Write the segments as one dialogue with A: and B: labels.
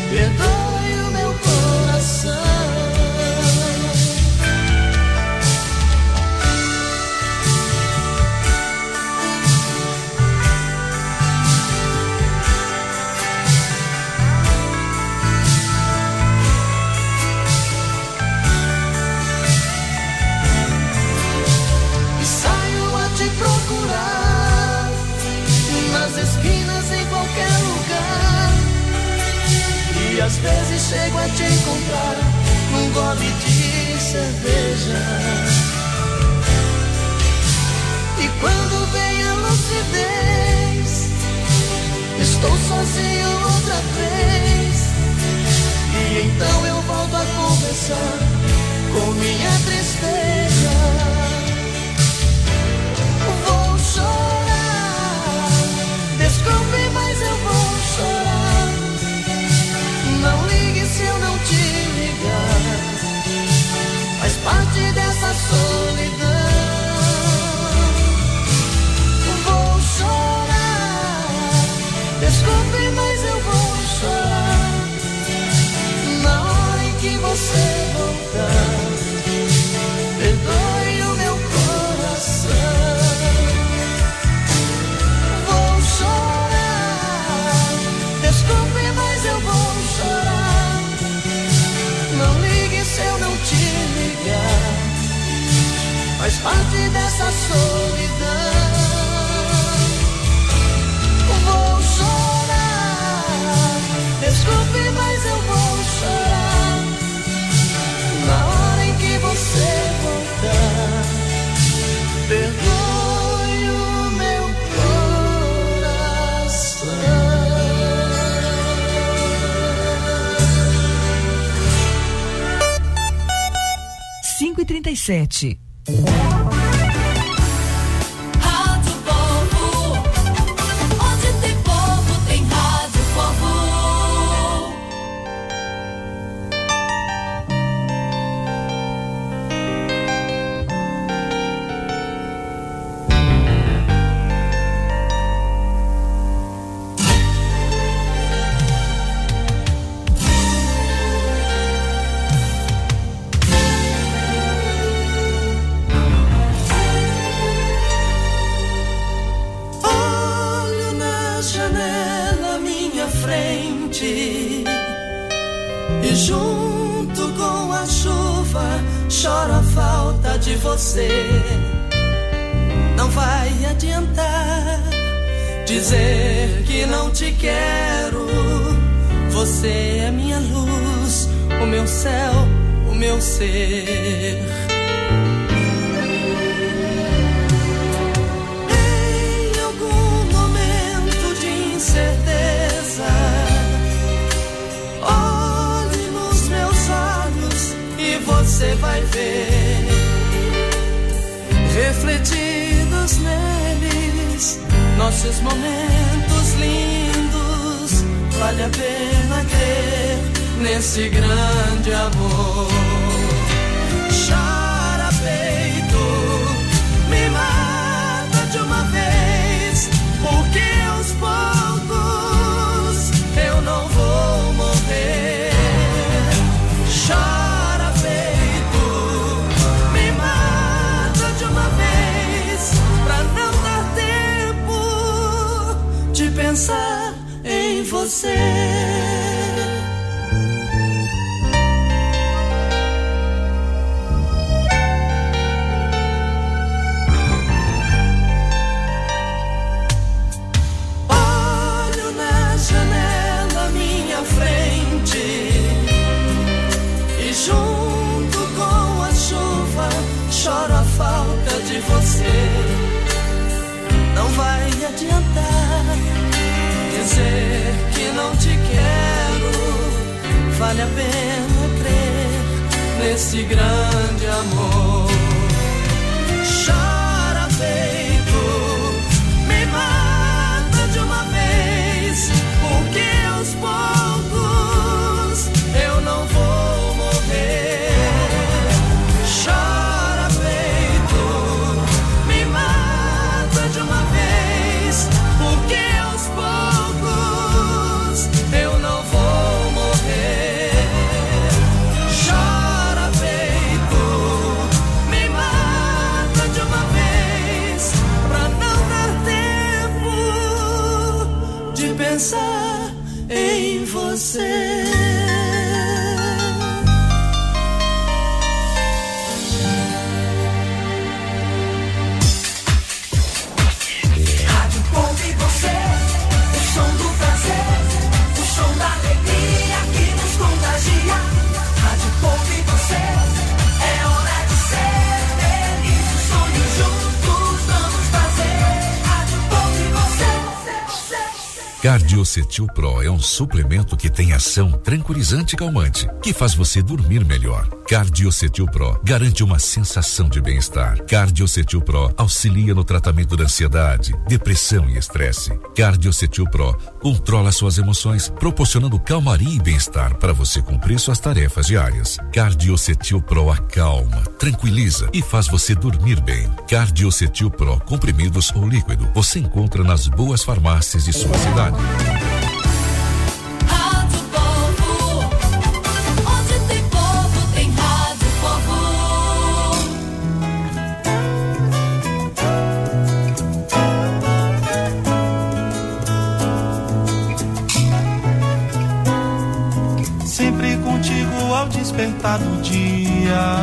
A: perdoe o meu coração. E saio a te procurar nas esquinas, em qualquer lugar. E às vezes chego a te encontrar num gole de cerveja. E quando vem a lucidez, estou sozinho outra vez. E então eu volto a conversar com minha tristeza. Vou chorar, desculpe, mas eu vou chorar. Não ligue se eu não te ligar, faz parte dessa solidão. Vou chorar, desculpe, mas eu vou chorar. Na hora em que você voltar, perdoe o meu coração. Vou chorar, desculpe, mas eu vou chorar. Não ligue se eu não te ligar, faz parte dessa solidão. Vou chorar, desculpe, mas eu vou chorar. Na hora em que você voltar, perdoe o meu coração.
B: 5h37.
C: Rádio Povo, onde tem povo, tem Rádio Povo.
A: Olho na janela à minha frente e junto com a chuva choro a falta de você. Não vai adiantar dizer que não te quero. Você é minha luz, o meu céu, o meu ser. Em algum momento de incerteza, olhe nos meus olhos e você vai ver, refletidos neles, nossos momentos lindos. Vale a pena crer nesse grande amor. Chora peito, me mata de uma vez, porque aos poucos eu não vou morrer. Chora peito, me mata de uma vez, pra não dar tempo de pensar em você. Olho na janela à minha frente e junto com a chuva choro a falta de você. Não vai adiantar dizer que não te quero. Vale a pena crer nesse grande amor. Chora peito, me mata de uma vez, porque aos poucos eu não vou morrer. Chora peito, me mata de uma vez, porque aos poucos eu não vou morrer. você. Rádio Povo e você, o som do prazer, o som da alegria que nos contagia. Rádio Povo e você, é hora de ser feliz, o sonho juntos vamos fazer. Rádio Povo e você.
B: Cardiocetil Pro é um suplemento que tem ação tranquilizante e calmante, que faz você dormir melhor. Cardiocetil Pro garante uma sensação de bem-estar. Cardiocetil Pro auxilia no tratamento da ansiedade, depressão e estresse. Cardiocetil Pro controla suas emoções, proporcionando calmaria e bem-estar para você cumprir suas tarefas diárias. Cardiocetil Pro acalma, tranquiliza e faz você dormir bem. Cardiocetil Pro comprimidos ou líquido, você encontra nas boas farmácias de sua cidade.
C: Rádio Povo, onde tem povo, tem Rádio Povo.
A: Sempre contigo ao despertar do dia,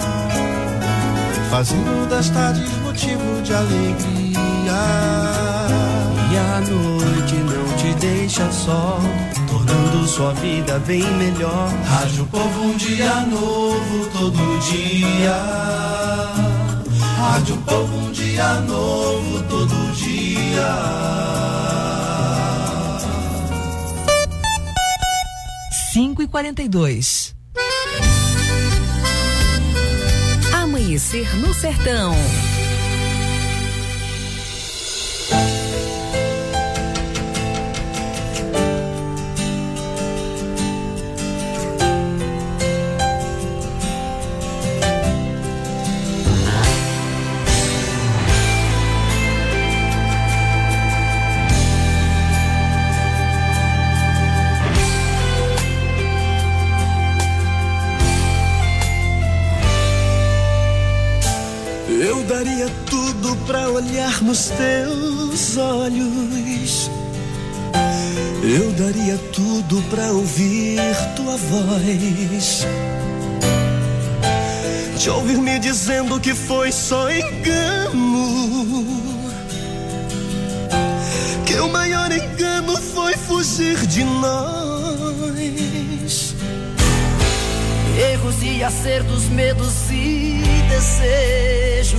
A: fazendo das tardes motivo de alegria. E a noite não te deixa só, tornando sua vida bem melhor. Rádio Povo, um dia novo todo dia. Rádio Povo, um dia novo todo dia.
D: 5h42.
E: Amanhecer no Sertão.
A: Eu daria tudo pra olhar nos teus olhos. Eu daria tudo pra ouvir tua voz. Te ouvir me dizendo que foi só engano, que o maior engano foi fugir de nós.
F: Erros e acertos, medos e desejos,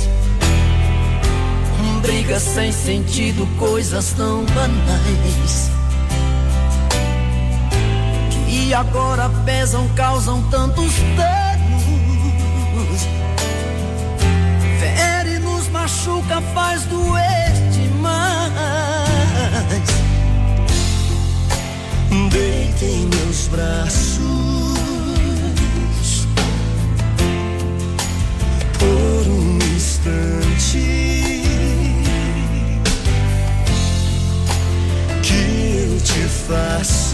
F: brigas sem sentido, coisas tão banais, que agora pesam, causam tantos danos. Fere, nos machuca, faz doer demais.
A: Deita em meus braços por um instante, que eu te faço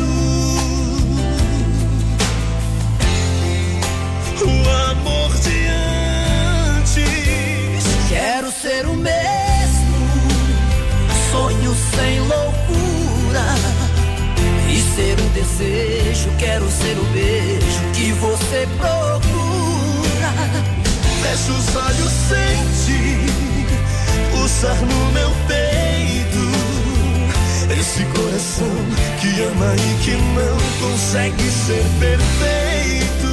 A: o amor de antes.
F: Quero ser o mesmo, sonho sem loucura, e ser um desejo. Quero ser o beijo que você procura.
A: Fecha os olhos, sente pulsar no meu peito esse coração que ama e que não consegue ser perfeito.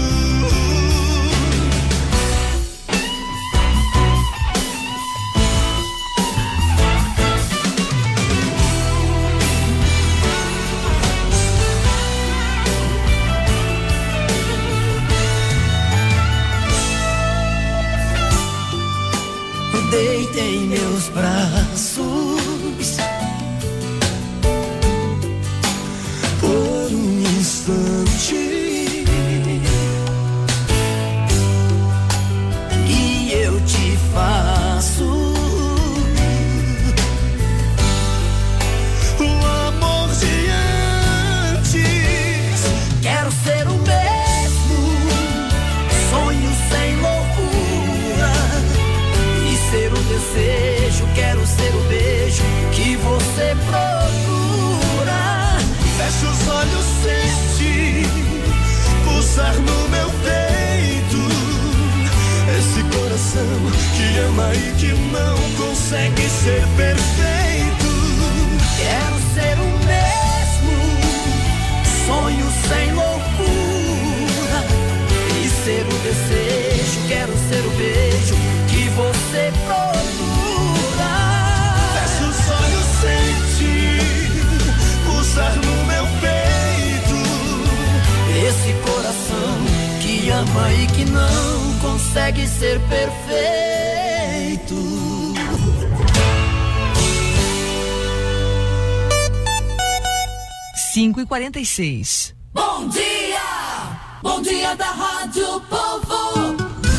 F: Deita em meus braços
A: por um instante,
F: e eu te faço
A: o amor de antes.
F: Quero ser o mesmo, sonho sem loucura, e ser o desejo. Quero ser o beijo que você procura.
A: Fecha os olhos, pulsar no meu peito. Esse coração que ama e que não consegue ser perfeito.
F: Quero ser o mesmo, sonho sem loucura, e ser o desejo, quero ser o beijo que você procura.
A: Fecho os olhos, sentir pulsar no meu peito.
F: Esse coração que ama e que não consegue ser perfeito.
E: 5h46.
C: Bom dia da Rádio Povo.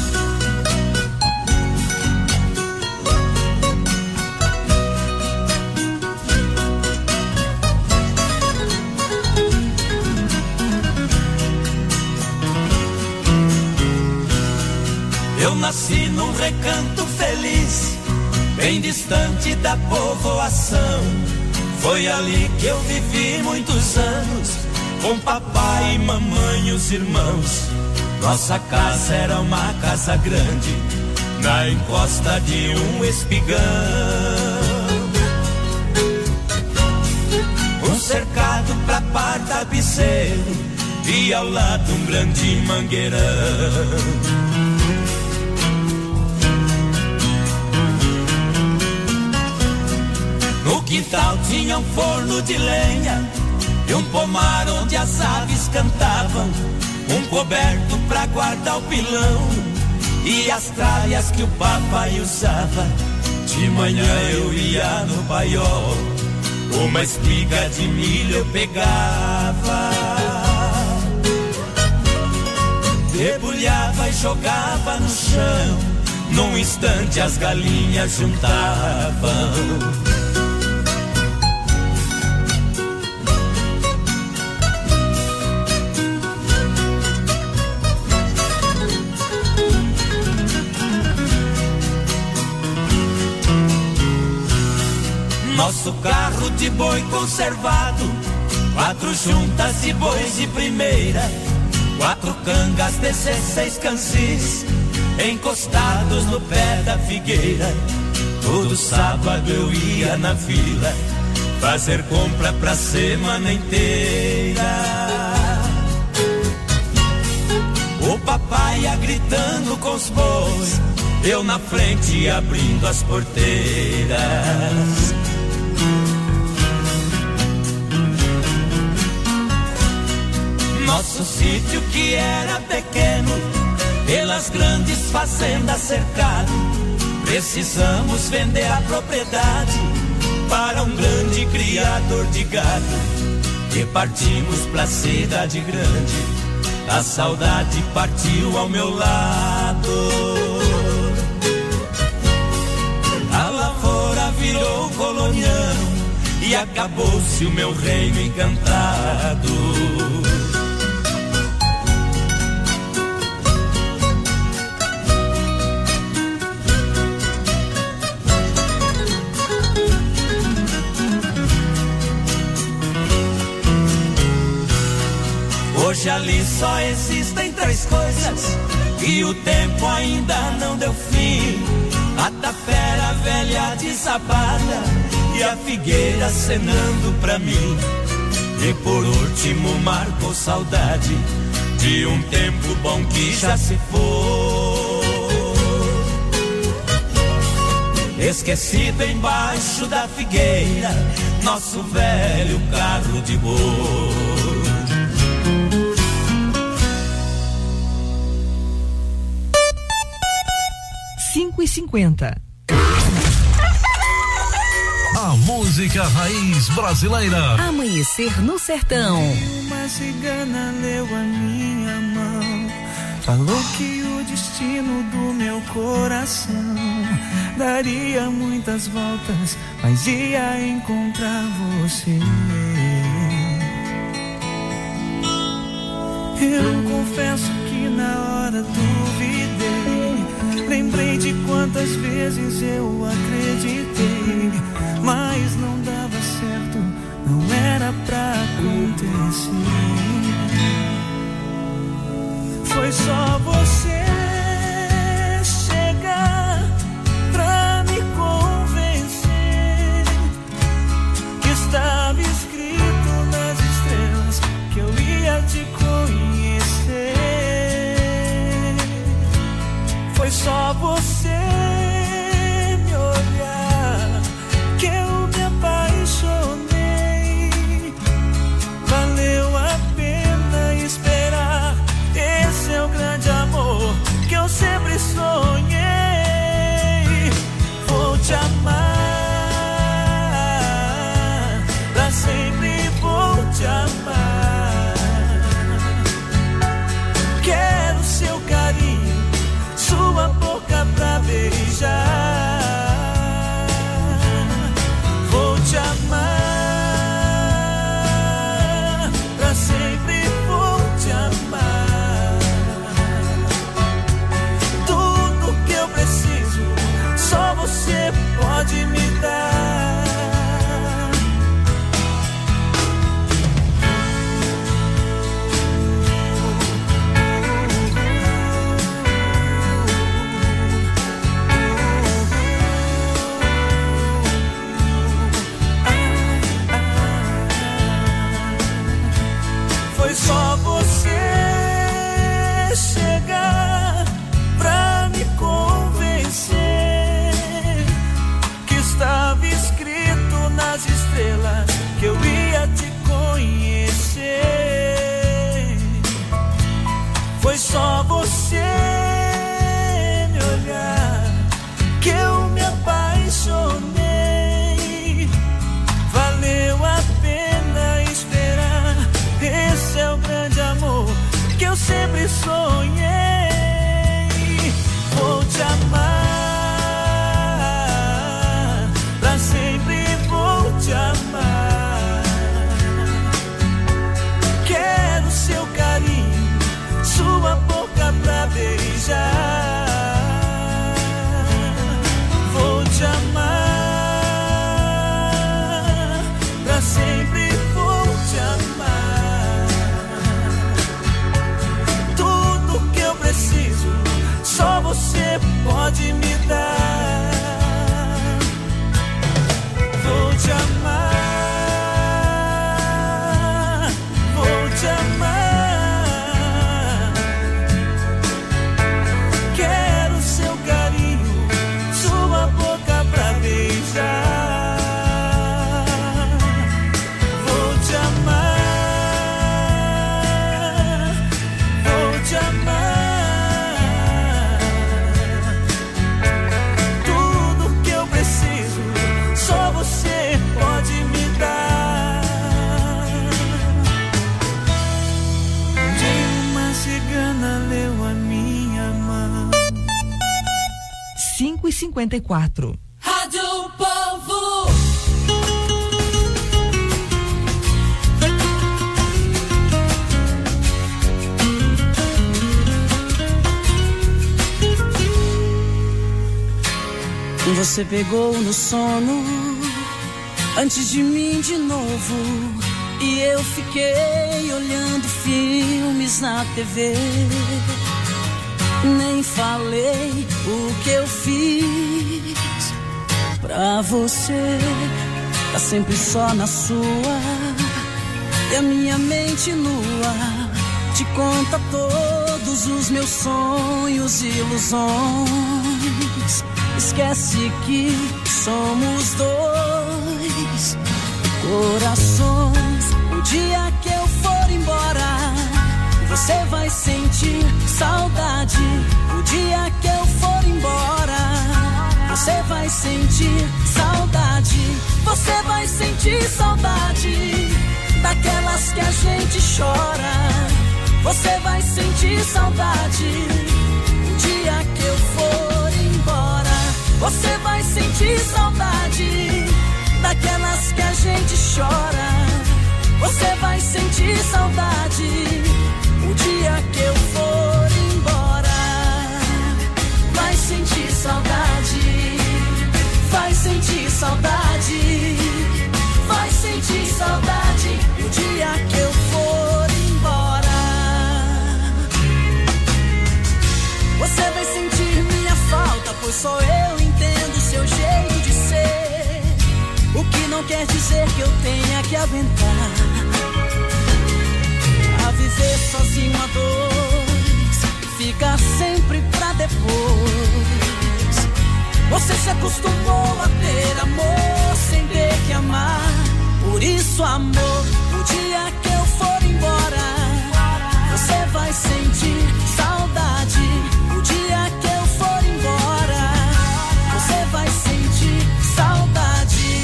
A: Eu nasci num recanto feliz, bem distante da povoação. Foi ali que eu vivi muitos anos, com papai e mamãe e os irmãos. Nossa casa era uma casa grande, na encosta de um espigão. Um cercado pra par tapeceiro, e ao lado um grande mangueirão. No quintal tinha um forno de lenha e um pomar onde as aves cantavam, um coberto pra guardar o pilão e as tralhas que o papai usava. De manhã eu ia no paiol, uma espiga de milho eu pegava, debulhava e jogava no chão. Num instante as galinhas juntavam. Nosso carro de boi conservado, 4 juntas de bois de primeira, 4 cangas, 16 cansis, encostados no pé da figueira. Todo sábado eu ia na vila fazer compra pra semana inteira. O papai ia gritando com os bois, eu na frente abrindo as porteiras. Nosso sítio que era pequeno, pelas grandes fazendas cercado, precisamos vender a propriedade para um grande criador de gado. E partimos pra cidade grande, a saudade partiu ao meu lado. A lavoura virou colonião e acabou-se o meu reino encantado. Hoje ali só existem 3 coisas e o tempo ainda não deu fim. A tapera velha desapada e a figueira acenando pra mim. E por último marcou saudade de um tempo bom que já se foi, esquecido embaixo da figueira, nosso velho carro de boi.
E: 5h50.
B: A música raiz brasileira.
E: Amanhecer no Sertão.
F: Uma cigana leu a minha mão, falou que o destino do meu coração daria muitas voltas, mas ia encontrar você. Eu confesso que na hora duvidei, lembrei de quantas vezes eu acreditei, mas não dava certo, não era pra acontecer. só você chegar pra me convencer que estava escrito nas estrelas que eu ia te conhecer. Foi só você me olhar que eu me apaixonei. Valeu a pena esperar. Esse é o grande amor que eu sempre sonhei. Vou te amar, pra sempre vou te amar. Quero seu carinho, sua boca pra beijar. Vou te amar, pra sempre vou te amar. Tudo que eu preciso, só você pode me dar. Foi só você chegar pra me convencer que estava escrito nas estrelas que eu ia te conhecer. Foi só você me olhar que eu me apaixonei. Valeu a pena esperar. Esse é o grande amor que eu sempre sonhei. Vou te amar, pra sempre vou te amar. Quero seu carinho, sua boca pra beijar. Vou te amar, pra sempre vou te amar. Tudo que eu preciso, só você pode me dar. Vou te amar, vou te amar. Quero seu carinho, sua boca pra beijar. Vou te amar, vou te amar. Tudo que eu preciso, só você pode me dar. De uma cigana leu a minha mão.
E: 5h54.
C: Rádio Povo.
D: Você pegou no sono antes de mim de novo, e eu fiquei olhando filmes na TV. Nem falei o que eu fiz pra você. Tá sempre só na sua, e a minha mente nua te conta todos os meus sonhos e ilusões. Esquece que somos dois corações. O dia que eu for embora, você vai sentir saudade. O dia que eu for embora, você vai sentir saudade. Você vai sentir saudade daquelas que a gente chora. Você vai sentir saudade o dia que eu for embora. Você vai sentir saudade daquelas que a gente chora. Você vai sentir saudade o dia que eu for embora. Vai sentir saudade, vai sentir saudade, vai sentir saudade o dia que eu for embora. dizer que eu tenha que aguentar a viver sozinho a dois, fica sempre pra depois. Você se acostumou a ter amor sem ter que amar. Por isso, amor, o dia que eu for embora, você vai sentir saudade. O dia que eu for embora, você vai sentir saudade.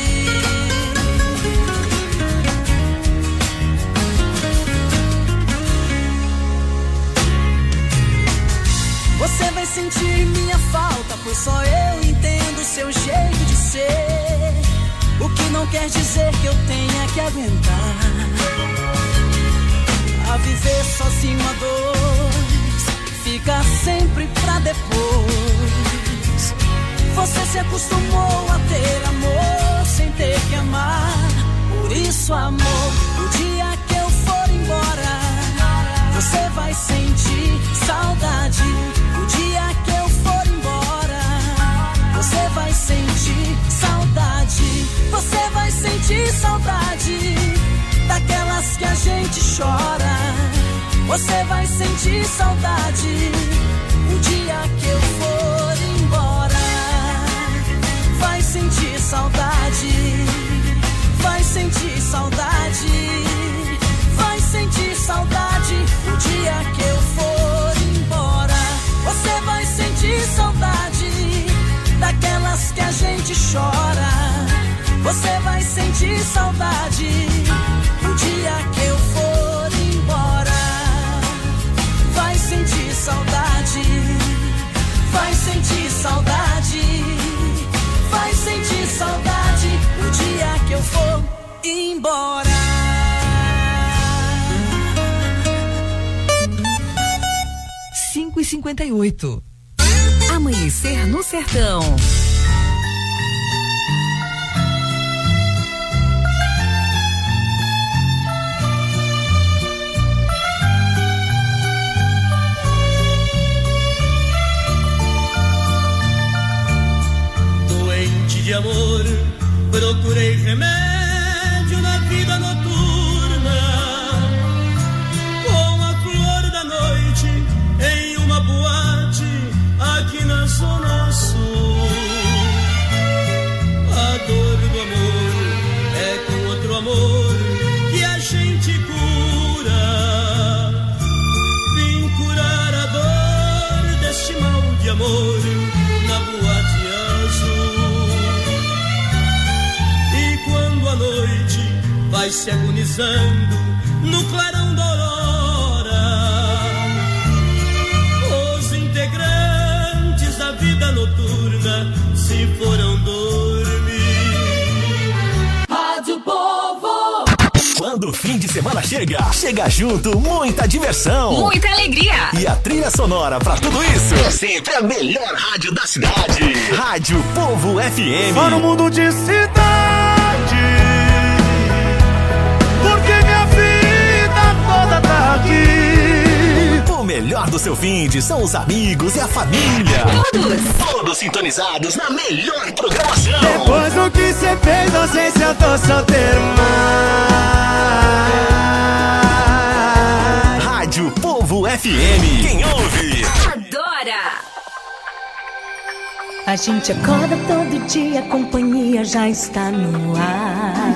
D: Você vai sentir minha falta, pois só eu entendo seu jeito de ser. O que não quer dizer que eu tenha que aguentar a viver sozinho a dois, fica sempre pra depois. Você se acostumou a ter amor sem ter que amar. Por isso, amor, o dia que eu for embora, você vai sentir saudade. O dia que eu for embora, você vai sentir saudade. Você vai sentir saudade daquelas que a gente chora. Você vai sentir saudade o dia que eu for embora. Vai sentir saudade. Vai sentir saudade. Vai sentir saudade o dia que eu for embora. Você vai sentir saudade daquelas que a gente chora. Você vai sentir saudade o dia que eu for embora. Vai sentir saudade. Vai sentir saudade. Vai sentir saudade o dia que eu for embora.
E: 5h58. Amanhecer no Sertão.
A: Doente de amor, procurei remédio na vida noturna, com a flor da noite em uma boate aqui na Zona Sul. A dor do amor é com outro amor que a gente cura. Vim curar a dor deste mal de amor na boate azul. E quando a noite vai se agonizando no clarão da aurora, os integrantes da vida noturna se foram dormir.
C: Rádio Povo.
G: Quando o fim de semana chega junto muita diversão,
E: Muita alegria.
G: e a trilha sonora pra tudo isso é sempre a melhor rádio da cidade. Rádio Povo FM.
F: Só no mundo de cidade, porque minha vida toda tá aqui.
G: O melhor do seu fim de são os amigos e a família. Todos sintonizados na melhor programação.
F: Depois do que cê fez, não sei se eu tô solteiro mais.
G: Rádio Povo FM. Quem ouve
E: Adora.
H: A gente acorda todo dia, a companhia já está no ar.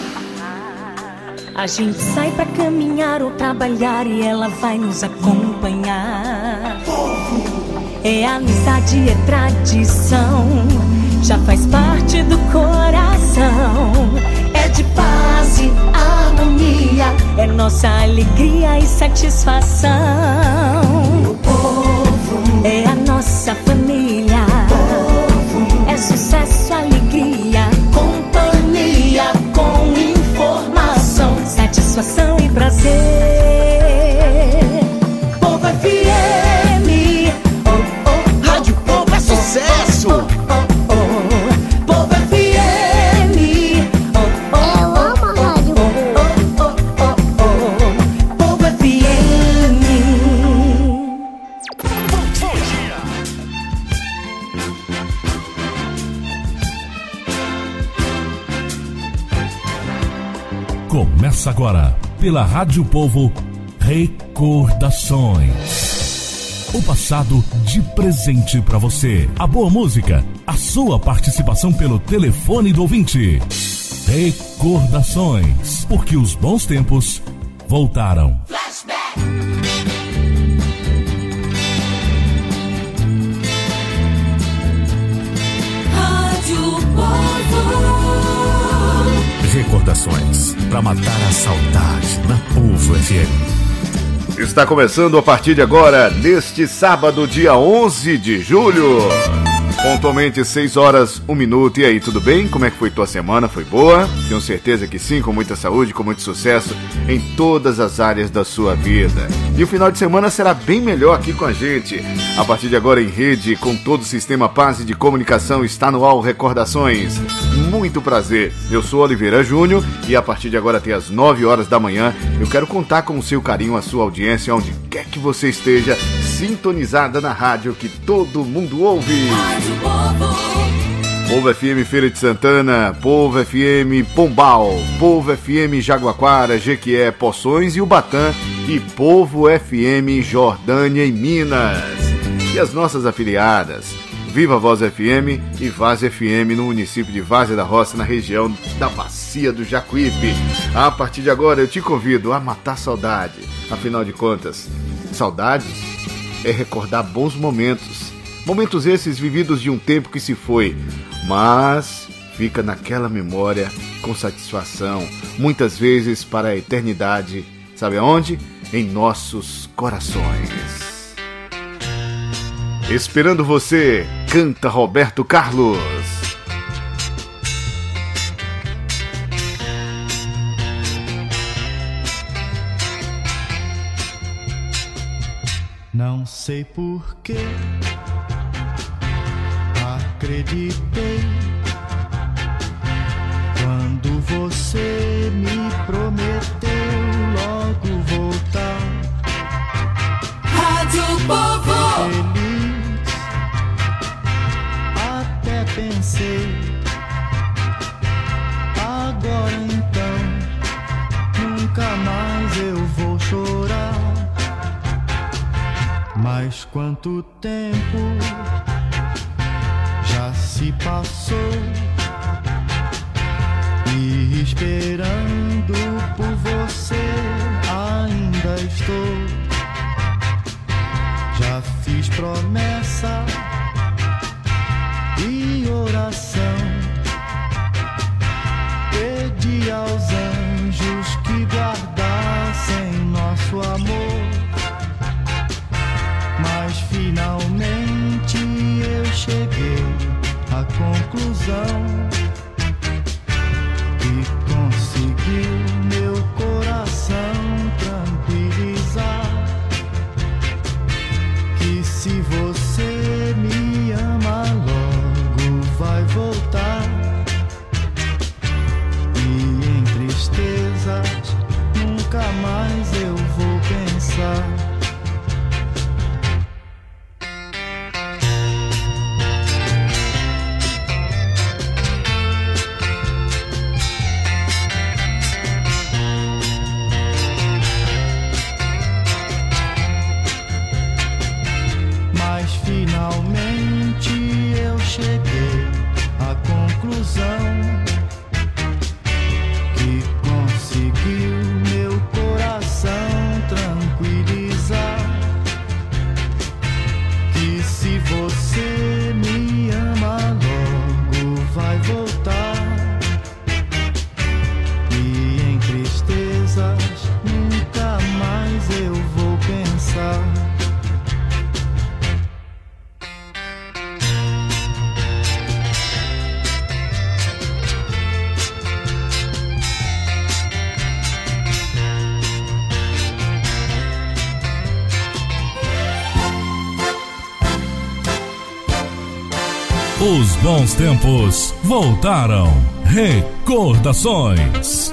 H: A gente sai pra caminhar ou trabalhar e ela vai nos acompanhar. É amizade, é tradição, já faz parte do coração. É de paz e harmonia, é nossa alegria e satisfação. O povo é a nossa família. É sucesso, alegria, companhia com informação, satisfação e prazer. Povo FM, oh, oh, Rádio Povo é sucesso. Oh, oh, oh, Povo FM, oh, oh, eu amo a Rádio Povo. Oh, oh, oh, oh, Povo FM.
I: Começa agora, pela Rádio Povo, Recordações. O passado de presente para você. A boa música, a sua participação pelo telefone do ouvinte. Recordações, porque os bons tempos voltaram.
C: Flashback. Rádio Povo.
G: Recordações, para matar a saudade na Povo FM.
J: Está começando a partir de agora, neste sábado, dia 11 de julho. Pontualmente 6 horas, 1 minuto. E aí, tudo bem? Como é que foi tua semana? Foi boa? Tenho certeza que sim, com muita saúde, com muito sucesso em todas as áreas da sua vida. E o final de semana será bem melhor aqui com a gente. A partir de agora em rede, com todo o sistema Paz de comunicação, está no ar Recordações. Muito prazer, eu sou Oliveira Júnior e a partir de agora até as 9 horas da manhã, eu quero contar com o seu carinho, a sua audiência, onde quer que você esteja, sintonizada na rádio que todo mundo ouve. Povo FM Feira de Santana, Povo FM Pombal, Povo FM Jaguaquara, Jequié, Poções e Ubatã e Povo FM Jordânia e Minas. E as nossas afiliadas, Viva Voz FM e Vaz FM no município de Várzea da Roça, na região da Bacia do Jacuípe. A partir de agora eu te convido a matar saudade. Afinal de contas, saudade é recordar bons momentos. Momentos esses vividos de um tempo que se foi, mas fica naquela memória com satisfação, muitas vezes para a eternidade. Sabe aonde? Em nossos corações. Esperando você, canta Roberto Carlos.
F: Não sei porquê, acreditei quando você me prometeu logo voltar.
C: Rádio Povo.
F: Feliz, até pensei, agora então nunca mais eu vou chorar. Mas quanto tempo já se passou e esperando por você ainda estou. Já fiz promessa e oração, pedi aos anjos que guardassem nosso amor. Mas finalmente eu cheguei à conclusão e conseguiu meu coração tranquilizar, que se você me ama logo vai voltar. E em tristezas nunca mais eu vou pensar. Finalmente eu cheguei à conclusão que conseguiu meu coração tranquilizar, que se você me ama logo vai voltar. E em tristezas nunca mais eu vou pensar.
I: Os bons tempos voltaram. Recordações.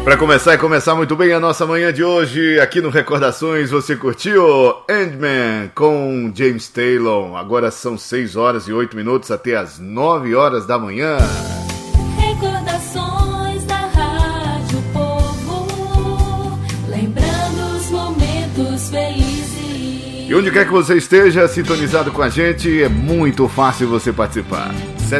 J: Para começar muito bem a nossa manhã de hoje, aqui no Recordações, você curtiu Endman com James Taylor. Agora são 6 horas e 8 minutos até as 9 horas da manhã.
C: Recordações da Rádio Povo, lembrando os momentos felizes.
J: E onde quer que você esteja sintonizado com a gente, é muito fácil você participar.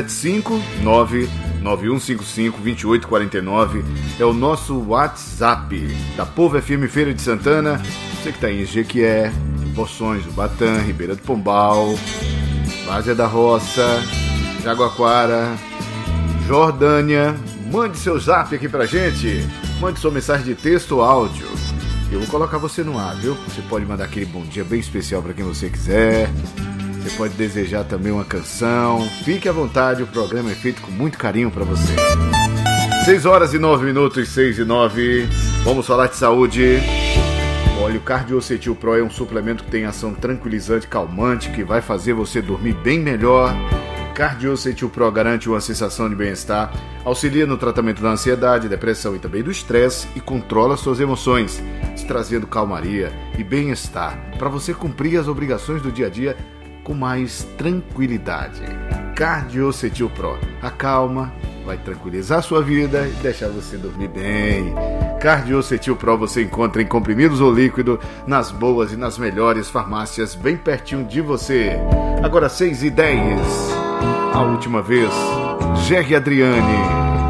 J: 759-9155-2849 é o nosso WhatsApp da Povo FM Feira de Santana. Você que está em Jequié, Poções do Batã, Ribeira do Pombal, Várzea da Roça, Jaguaquara, Jordânia, mande seu zap aqui pra gente. Mande sua mensagem de texto ou áudio. Eu vou colocar você no ar, viu? Você pode mandar aquele bom dia bem especial para quem você quiser. Você pode desejar também uma canção. Fique à vontade, o programa é feito com muito carinho para você. 6 horas e 9 minutos, 6 e 9. Vamos falar de saúde. Olha, o Cardiocetil Pro é um suplemento que tem ação tranquilizante, calmante, que vai fazer você dormir bem melhor. Cardiocetil Pro garante uma sensação de bem-estar, auxilia no tratamento da ansiedade, depressão e também do estresse e controla suas emoções, te trazendo calmaria e bem-estar para você cumprir as obrigações do dia a dia com mais tranquilidade. Cardiocetil Pro acalma, vai tranquilizar sua vida e deixar você dormir bem. Cardiocetil Pro você encontra em comprimidos ou líquido nas boas e nas melhores farmácias bem pertinho de você. Agora 6h10. A última vez, Jerry Adriane.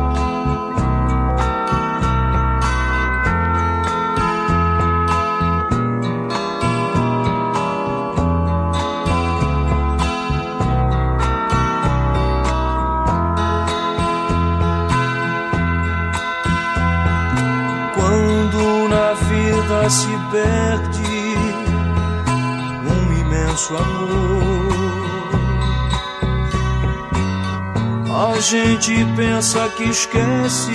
F: Quando na vida se perde um imenso amor, a gente pensa que esquece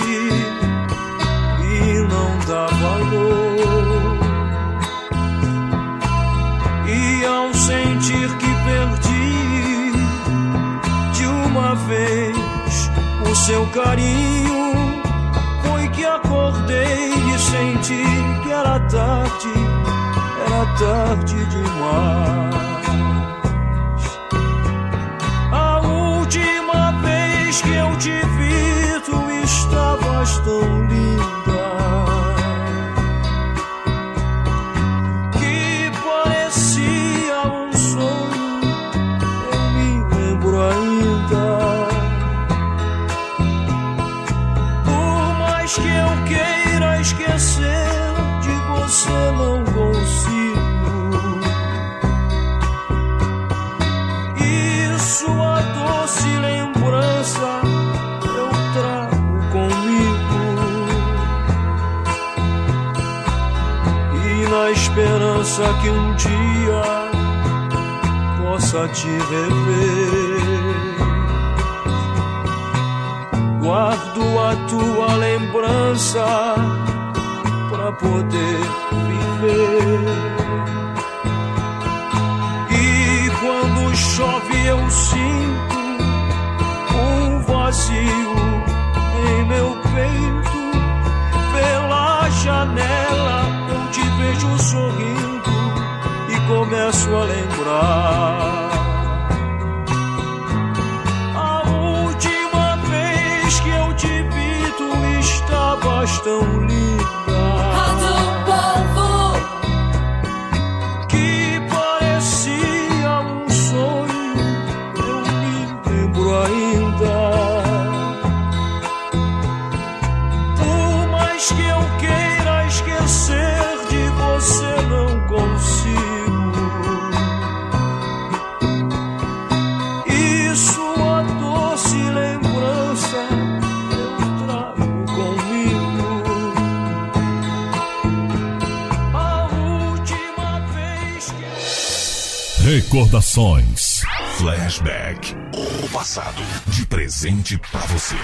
F: e não dá valor. E ao sentir que perdi de uma vez o seu carinho, foi que acordei e senti que era tarde demais. Que eu te vi, tu estavas tão linda, que parecia um sonho, eu me lembro ainda. Por mais que eu queira esquecer, de você não consigo. E sua doce lembrança eu trago comigo, e na esperança que um dia possa te rever, guardo a tua lembrança pra poder viver. E quando chove eu sinto um vazio em meu peito. Pela janela eu te vejo sorrindo e começo a lembrar a última vez que eu te vi, tu estavas tão linda.
C: Rádio Povo,
F: Que parecia um sonho, eu me lembro ainda. Por mais que eu queira esquecer, de você não consigo. E sua doce lembrança eu trago comigo. A última vez que
I: Recordações.
G: Flashback. O passado de presente pra você.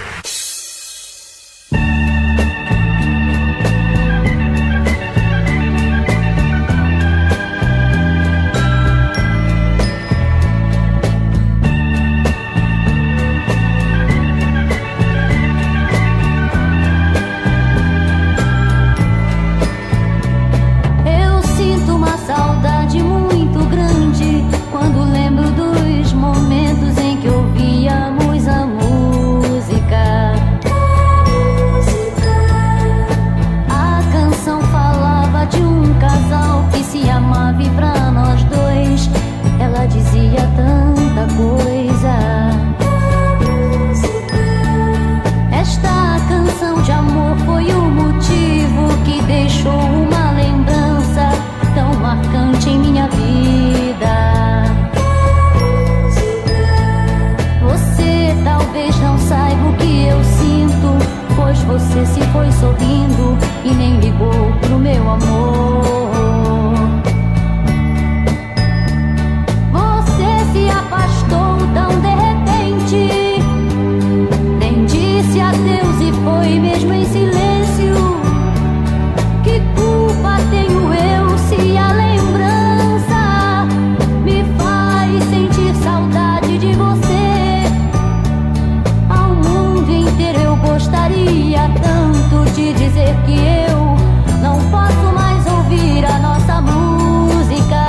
C: foi mesmo em silêncio. Que culpa tenho eu se a lembrança me faz sentir saudade de você? Ao mundo inteiro eu gostaria tanto de dizer que eu não posso mais ouvir a nossa música.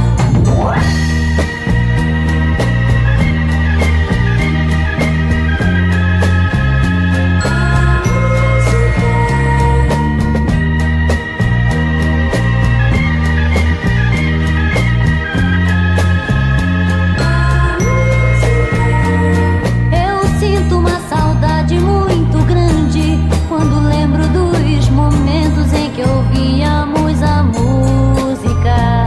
C: Eu sinto uma saudade muito grande quando lembro dos momentos em que ouvíamos a música.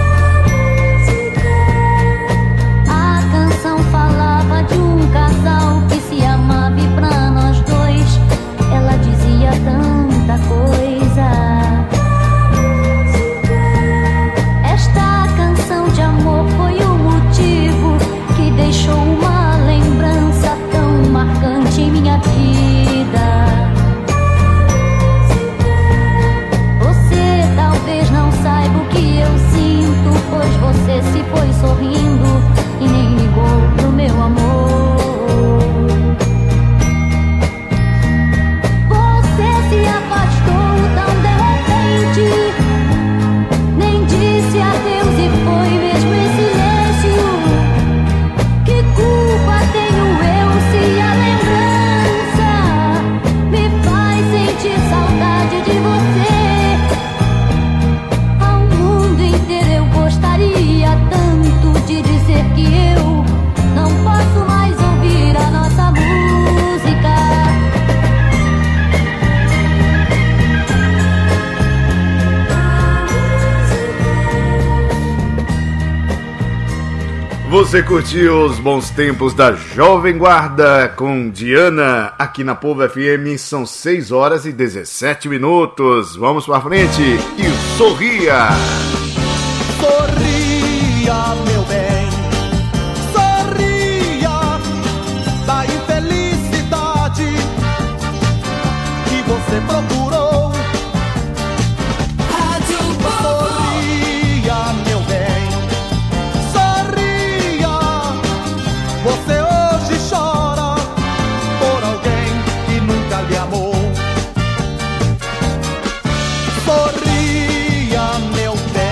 C: A canção falava de um casal que se amava e pra nós dois ela dizia tanta coisa. Esta canção de amor foi o motivo que deixou uma lembrança tão marcante em minha vida. Você talvez não saiba o que eu sinto, pois você se foi sorrindo e nem ligou pro meu amor. Você se afastou tão de repente, nem disse adeus e foi mesmo em silêncio. Que culpa tenho eu se a lembrança me faz sentir saudade de você? Ao mundo inteiro eu gostaria tanto de dizer que eu não posso mais ouvir a nossa música.
J: Você curtiu os bons tempos da Jovem Guarda com Diana aqui na Povo FM. São 6 horas e 17 minutos. Vamos pra frente e sorria!
K: Sorria, meu bem, sorria da infelicidade que você procurou. Sorria, meu bem, sorria. Você hoje chora por alguém que nunca lhe amou. Sorria, meu bem.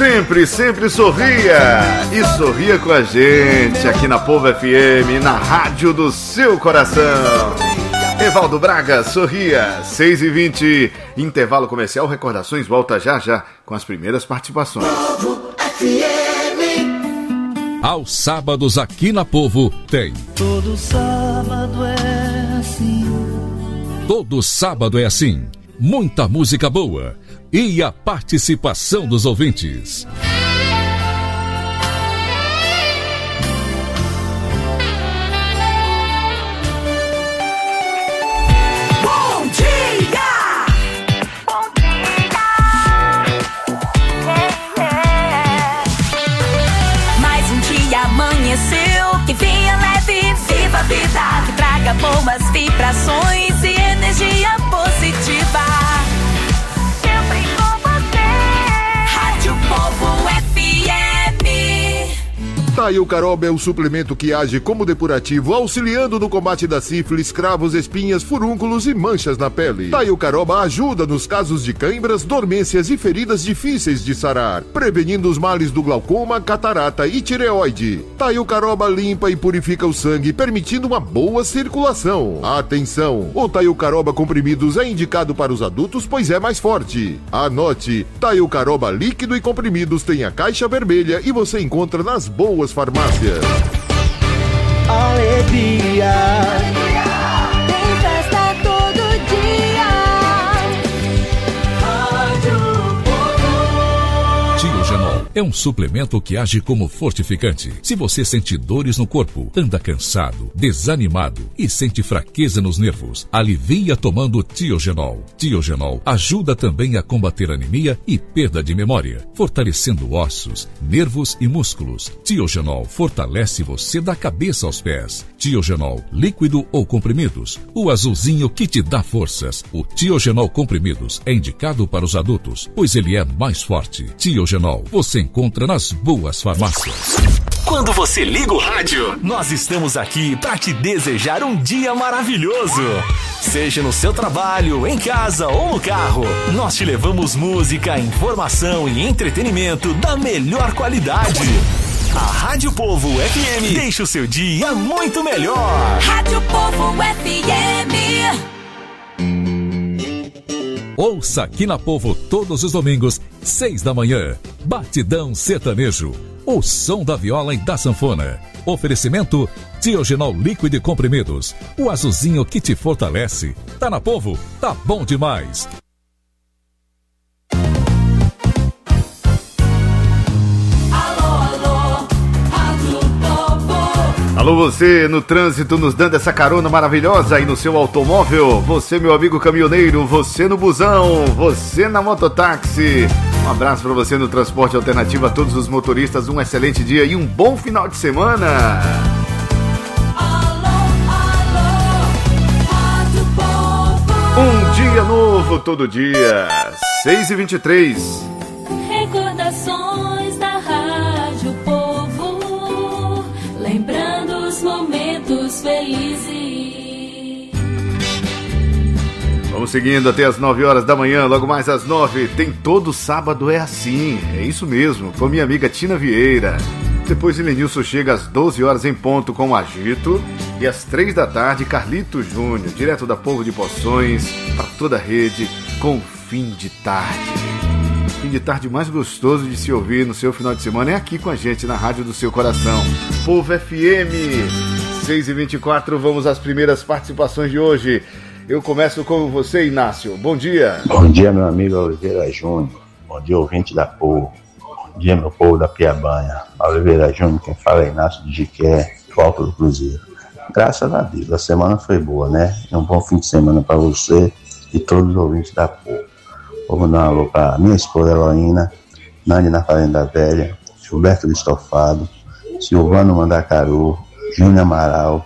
J: sempre sorria. E sorria com a gente aqui na Povo FM, na rádio do seu coração. Evaldo Braga, sorria. 6h20, intervalo comercial, recordações, volta já com as primeiras participações.
H: Povo FM.
B: Aos sábados aqui na Povo tem.
F: Todo sábado é assim.
B: Todo sábado é assim. Muita música boa e a participação dos ouvintes.
H: Bom dia! Bom dia!
E: Mais um dia amanheceu, que venha leve, viva a vida, que traga boas vibrações e energia positiva. Sempre com você. Rádio Povo FM.
L: Taiocaroba é o suplemento que age como depurativo, auxiliando no combate da sífilis, cravos, espinhas, furúnculos e manchas na pele. Taiocaroba ajuda nos casos de cãibras, dormências e feridas difíceis de sarar, prevenindo os males do glaucoma, catarata e tireoide. Taiocaroba limpa e purifica o sangue, permitindo uma boa circulação. Atenção! O Taiocaroba comprimidos é indicado para os adultos, pois é mais forte. Anote: Taiocaroba líquido e comprimidos tem a caixa vermelha e você encontra nas boas farmácias.
H: Alegria.
C: Tem festa todo dia. Rádio Povo.
B: Tiogenol é um suplemento que age como fortificante. Se você sente dores no corpo, anda cansado, desanimado e sente fraqueza nos nervos, alivia tomando Tiogenol. Tiogenol ajuda também a combater anemia e perda de memória, fortalecendo ossos, nervos e músculos. Tiogenol fortalece você da cabeça aos pés. Tiogenol, líquido ou comprimidos, o azulzinho que te dá forças. O Tiogenol comprimidos é indicado para os adultos, pois ele é mais forte. Tiogenol, você encontra nas boas farmácias.
G: Quando você liga o rádio, nós estamos aqui para te desejar um dia maravilhoso. Seja no seu trabalho, em casa ou no carro, nós te levamos música, informação e entretenimento da melhor qualidade. A Rádio Povo FM deixa o seu dia muito melhor.
E: Rádio Povo FM.
B: Ouça aqui na Povo todos os domingos, 6 da manhã. Batidão Sertanejo. O som da viola e da sanfona. Oferecimento Tiogenol líquido e comprimidos. O azulzinho que te fortalece. Tá na Povo? Tá bom demais.
J: Alô, você no trânsito nos dando essa carona maravilhosa aí no seu automóvel. Você, meu amigo caminhoneiro, você no busão, você na mototáxi. Um abraço para você no transporte alternativo, a todos os motoristas. Um excelente dia e um bom final de semana. Um dia novo todo dia. 6h23.
C: Recordações da Rádio Povo, lembrando os momentos felizes.
J: Vamos seguindo até as 9 horas da manhã, logo mais às 9. Tem todo sábado é assim, é isso mesmo, com minha amiga Tina Vieira. Depois Elenilson chega às 12 horas em ponto com o Agito. E às 3 da tarde, Carlito Júnior, direto da Povo de Poções, para toda a rede, com Fim de Tarde. Fim de tarde mais gostoso de se ouvir no seu final de semana é aqui com a gente na Rádio do Seu Coração. Povo FM, 6h24, vamos às primeiras participações de hoje. Eu começo com você, Inácio. Bom dia.
M: Bom dia, meu amigo Oliveira Júnior. Bom dia, ouvinte da Povo. Bom dia, meu povo da Piabanha. Oliveira Júnior, quem fala é Inácio de Jiqué, Alto do Cruzeiro. Graças a Deus, a semana foi boa, né? É um bom fim de semana para você e todos os ouvintes da Povo. Vou mandar um alô para minha esposa Heloína, Nani na Fazenda Velha, Gilberto do Estofado, Silvano Mandacaru, Júnior Amaral,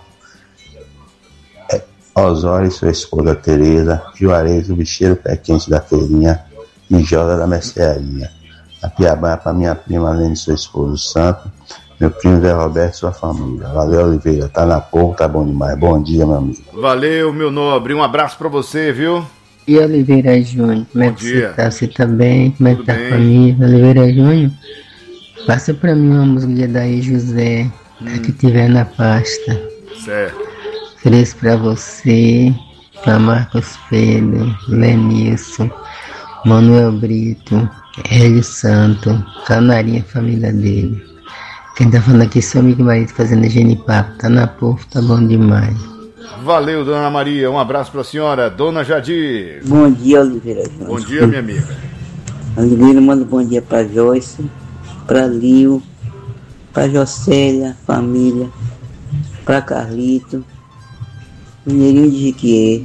M: Osório e sua esposa Tereza, Juarez, o bicheiro pé quente da feirinha e Joda da mercearia. A Piabanha para minha prima Lene e sua esposa Santo, meu primo Zé Roberto e sua família. Valeu, Oliveira, tá na Povo, tá bom demais. Bom dia, meu amigo.
J: Valeu, meu nobre, um abraço para você, viu?
N: E Oliveira Júnior, como é que você tá? Você tá bem? Como é que tá a
J: bem.
N: família? Oliveira Júnior, passa pra mim uma música daí, José, que tiver na pasta.
J: Certo.
N: Ofereço pra você, pra Marcos Pedro, Lenilson, Manuel Brito, Hélio Santo, Canarinha, família dele. Quem tá falando aqui é seu amigo marido fazendo genipapo, tá na porra, tá bom demais.
J: Valeu, dona Maria. Um abraço pra senhora. Dona Jadir.
O: Bom dia, Oliveira Júnior.
J: Bom dia, minha amiga.
O: Oliveira manda bom dia pra Joyce, pra Lio, pra Jocélia, família, pra Carlito, Mineirinho de Jiquié,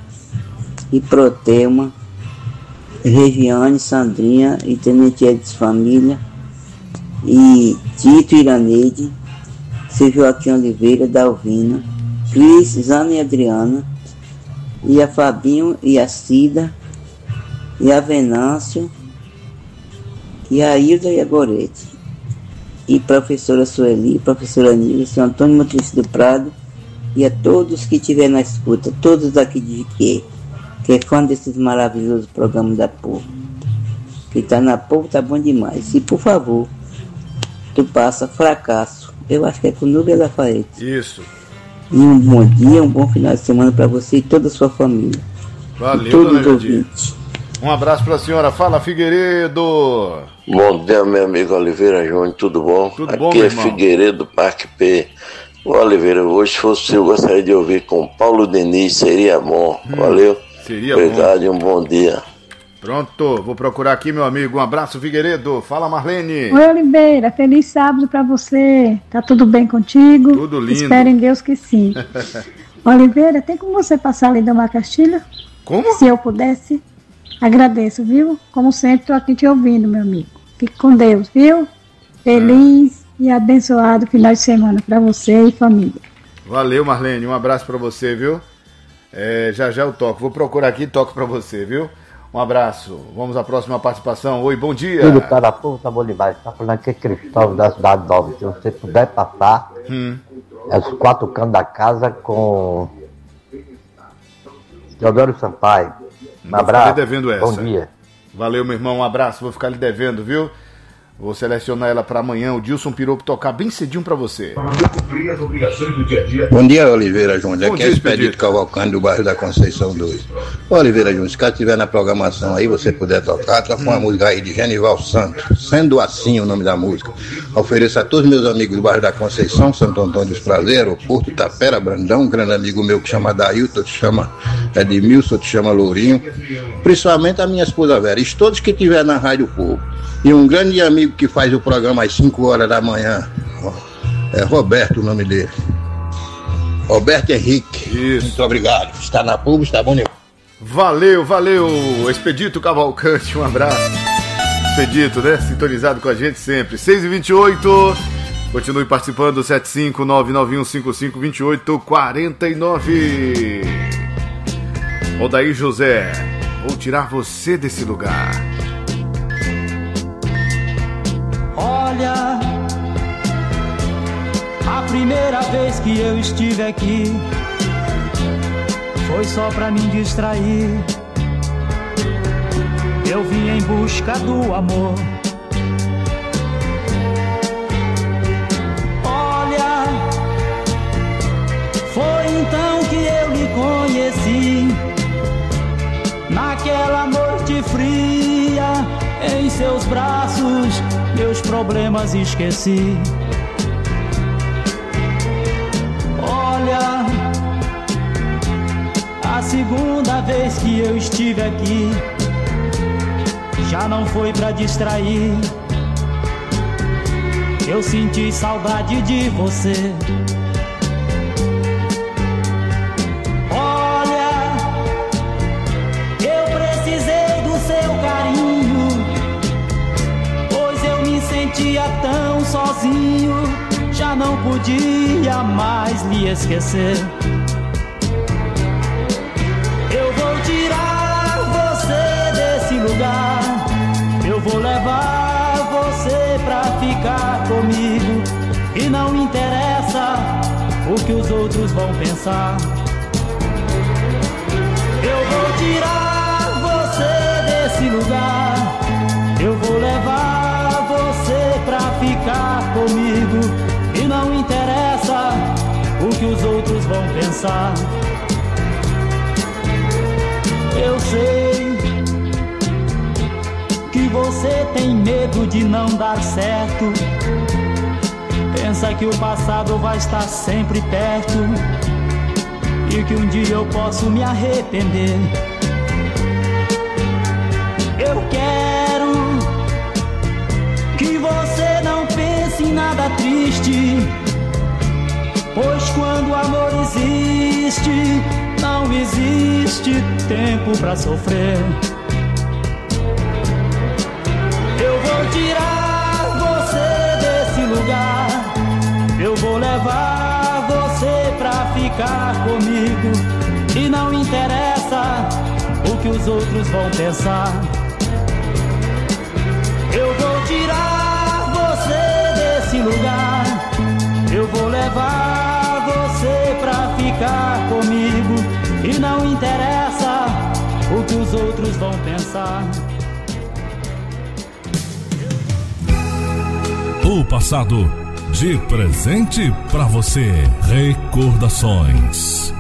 O: e Protelma, Regiane, Sandrinha e Tenente Edson família, e Tito Iraneide, seu Joaquim Oliveira, Dalvina, Cris, Zana e Adriana, e a Fabinho e a Cida, e a Venâncio, e a Hilda e a Gorete, e professora Sueli, professora Nila, seu Antônio Motrista do Prado, e a todos que estiverem na escuta, todos daqui de Jiquié, que é fã desses maravilhosos programas da Povo. Que tá na Povo, tá bom demais. E por favor, tu passa Fracasso, eu acho que é com Nubia Lafayette.
J: Isso.
O: E um bom dia, um bom final de semana para você e toda a sua família.
J: Valeu, dona Jadir. Um abraço pra senhora. Fala, Figueiredo.
P: Bom dia, meu amigo Oliveira Júnior, tudo bom?
J: Tudo
P: Aqui
J: bom, meu
P: é
J: irmão?
P: Figueiredo, Parque P. Ô, Oliveira, hoje se fosse eu gostaria de ouvir com Paulo Denis, seria bom. Valeu.
J: Seria
P: obrigado e um bom dia.
J: Pronto, vou procurar aqui, meu amigo. Um abraço, Figueiredo. Fala, Marlene.
Q: Oi, Oliveira, feliz sábado pra você. Tá tudo bem contigo?
J: Tudo lindo.
Q: Espero em Deus que sim. Oliveira, tem como você passar ali da Castilho?
J: Como?
Q: Se eu pudesse, agradeço, viu? Como sempre, tô aqui te ouvindo, meu amigo. Fique com Deus, viu? Feliz e abençoado final de semana pra você e família.
J: Valeu, Marlene. Um abraço pra você, viu? Já já eu toco. Vou procurar aqui e toco pra você, viu? Um abraço. Vamos à próxima participação. Oi, bom dia.
R: Tudo para povo, tá bom demais. Tá falando aqui Cristóvão da Cidade Nova. Se você puder passar os 4 cantos da casa com Teodoro Sampaio. Um abraço.
J: Devendo essa.
R: Bom dia.
J: Valeu, meu irmão. Um abraço. Vou ficar lhe devendo, viu? Vou selecionar ela pra amanhã. O Dilson Piropo tocar bem cedinho pra você.
S: Bom dia, Oliveira Júnior.
J: Bom
S: Aqui
J: dia,
S: é Expedito Cavalcante, do bairro da Conceição 2. Ô, Oliveira Júnior, se caso estiver na programação aí, você puder tocar, toca uma música aí de Genival Santos. Sendo Assim o nome da música. Ofereço a todos meus amigos do bairro da Conceição, Santo Antônio dos Prazeres, Porto, Tapera, Brandão, um grande amigo meu que chama Dailton, te chama Edmilson, te chama Lourinho. Principalmente a minha esposa Vera. E todos que estiver na Rádio Povo. E um grande amigo que faz o programa às 5 horas da manhã, é Roberto o nome dele. Roberto Henrique.
J: Isso.
S: Muito obrigado. Está na Povo, está bom demais.
J: Valeu, valeu. Expedito Cavalcante, um abraço. Expedito, né? Sintonizado com a gente sempre. 6h28. Continue participando, 75991552849. Odair José, vou tirar você desse lugar.
T: Olha, a primeira vez que eu estive aqui foi só pra me distrair. Eu vim em busca do amor. Olha, foi então que eu lhe conheci, naquela noite fria, em seus braços meus problemas esqueci. Olha, a segunda vez que eu estive aqui já não foi pra distrair. Eu senti saudade de você. Olha, eu precisei do seu carinho, pois eu me sentia tão sozinho, já não podia mais lhe esquecer. Eu vou tirar você desse lugar, eu vou levar você pra ficar comigo, e não interessa o que os outros vão pensar. Eu vou tirar pensar. Eu sei que você tem medo de não dar certo. Pensa que o passado vai estar sempre perto e que um dia eu posso me arrepender. Eu quero que você não pense em nada triste, pois quando o amor existe, não existe tempo pra sofrer. Eu vou tirar você desse lugar, eu vou levar você pra ficar comigo, e não interessa o que os outros vão pensar. Eu vou tirar você desse lugar, eu vou levar você pra ficar comigo, e não interessa o que os outros vão pensar.
I: O passado de presente pra você. Recordações.